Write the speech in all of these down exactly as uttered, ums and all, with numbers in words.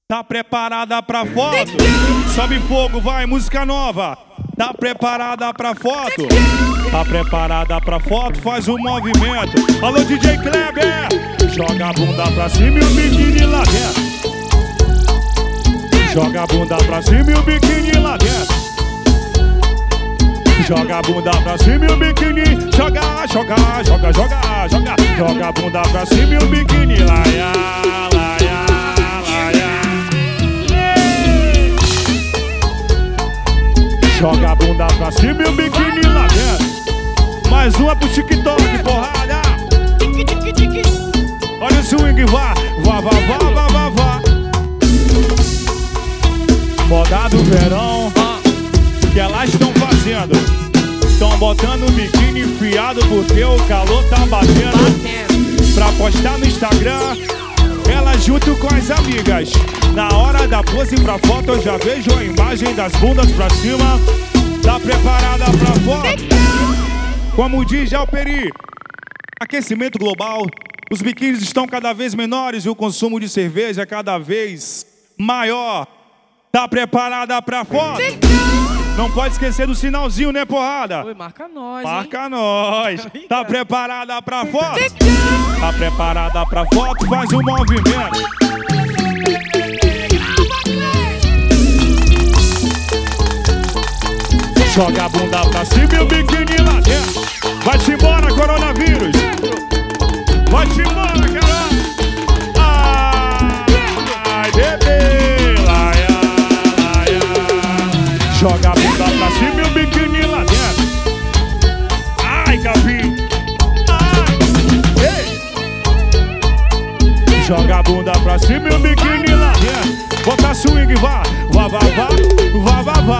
Tá preparada pra foto? Sobe fogo, vai, música nova. Tá preparada pra foto? Tá preparada pra foto? Faz um movimento. Alô, D J Kleber! Joga a bunda pra cima e o biquíni lá dentro. Joga a bunda pra cima e o biquíni lá dentro. Joga a bunda pra cima e o biquíni. Joga, joga, joga, joga, joga. Joga a bunda pra cima e o biquíni lá, lá, lá, lá. Joga a bunda pra cima e o biquíni lá dentro. Mais uma pro TikTok, porrada. Olha o swing, vá, vá, vá, vá, vá, vá, vá. Moda do verão, que elas estão fazendo. Estão botando o biquíni enfiado porque o calor tá batendo. Pra postar no Instagram, ela junto com as amigas. Na hora da pose pra foto eu já vejo a imagem das bundas pra cima. Tá preparada pra foto? Como diz Jalperi, aquecimento global, os biquínis estão cada vez menores e o consumo de cerveja é cada vez maior. Tá preparada pra foto? Não pode esquecer do sinalzinho, né, porrada? Oi, marca nós, Marca hein? nós. Tá preparada pra foto? Tá preparada pra foto? Faz um movimento. Joga a bunda pra cima e o biquíni lá dentro. Vai-te embora, coronavírus. Vai-te embora, caralho. Ai, bebê. Laia, laia. Joga a bunda pra cima e o biquíni lá dentro. Ai, capim. Ai. Ei. Joga a bunda pra cima e o biquíni lá dentro. Bota swing, vá. Vá, vá, vá. Vá, vá, vá.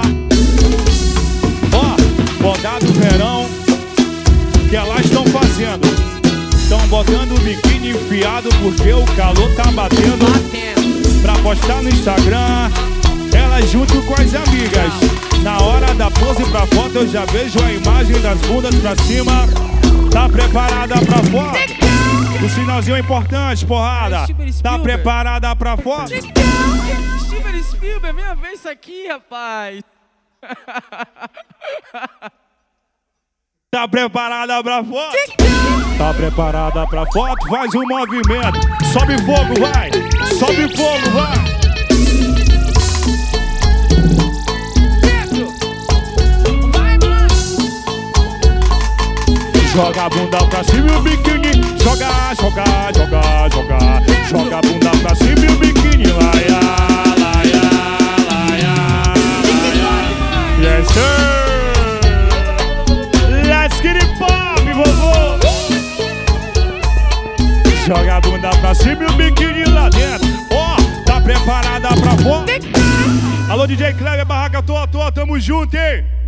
Moda do verão, que elas estão fazendo. Estão botando o biquíni enfiado porque o calor tá batendo. Pra postar no Instagram, elas junto com as amigas. Na hora da pose pra foto eu já vejo a imagem das bundas pra cima. Tá preparada pra foto? O sinalzinho é importante, porrada. Tá preparada pra foto? Steven Spielberg, vem ver isso aqui, rapaz. Tá preparada pra foto? Tá preparada pra foto? Faz um movimento. Sobe fogo, vai. Sobe fogo, vai. Joga a bunda pra cima e o biquíni. Joga, joga, joga, joga. Joga a bunda pra cima e o biquíni. Laia, laia, laia, laia. Yes, sir. Let's get it pop, vovô. Joga a bunda pra cima e o biquíni lá dentro. Ó, oh, tá preparada pra foto? Alô, D J Kleber, barraca, tô, tô, tamo junto, hein?